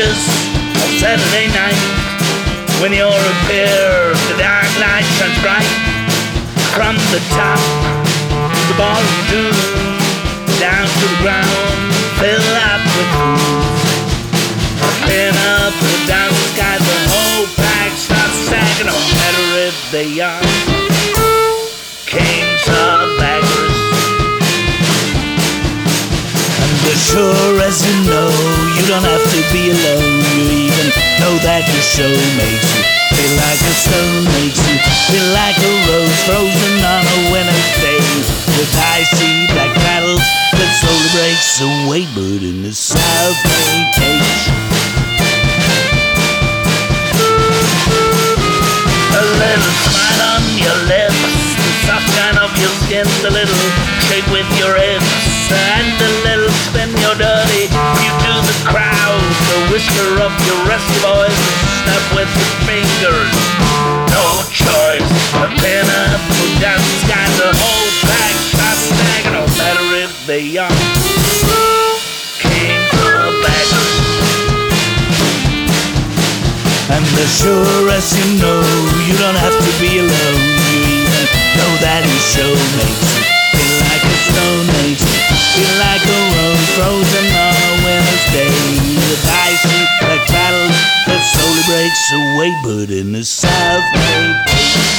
stages of Saturday night. When you appear, the dark light shines bright. From the top, the ballroom doom, down to the ground, fill up with booze. Pin up or down the sky, the whole pack starts sagging, no matter if they are kings or beggars. And as sure as you know, you don't have to be alone. You even know that your show makes you feel like a stone, makes you feel like a rose frozen on a winter's day, with icy black paddles that slowly breaks away, but in the south may take a little smile on your lips, the soft shine of your skin, the little shake with your hips, and a little spin your dirty you to the crowd, the whisper of your rusty voice, snap with your fingers. No choice, a pin up, put down the sky, the whole pack starts sagging, no matter if they are kings or beggars. And as sure as you know, you don't have to be alone. You even know that his show makes you feel like a stone, makes you feel like a rose frozen on a winter's day, with icy black paddles that slowly breaks away, but in the south may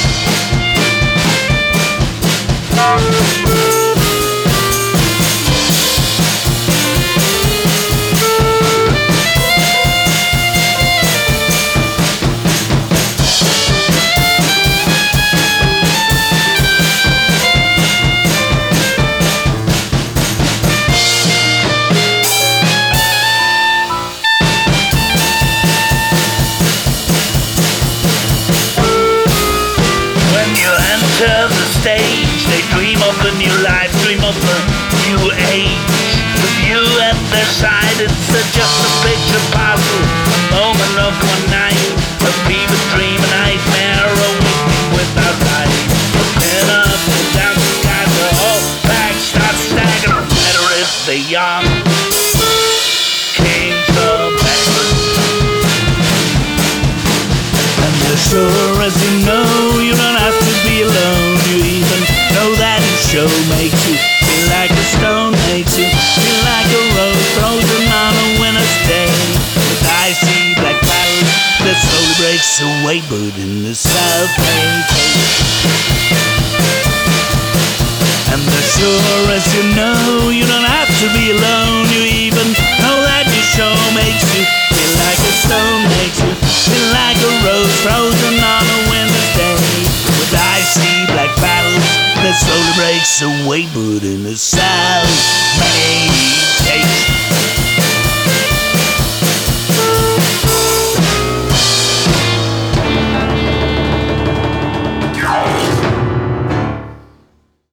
stage, they dream of a new life, dream of a new age. With you at their side, it's just a picture puzzle, a moment of one night, a fever dream, a nightmare, a week without light. Pin up and down the sky, the whole pack starts stacking, no matter if they are kings or beggars. And as sure as you know, you don't have to be alone. You even know that his show makes you feel like a stone, makes you feel like a rose frozen on a winter's day, with icy black paddles that slowly breaks away, but in the south may take. And as sure as you know, you don't have to be alone. You even know that your show makes you feel like a stone, makes you feel like a rose frozen on a winter's day, with icy black paddles that slowly breaks away, but in the south may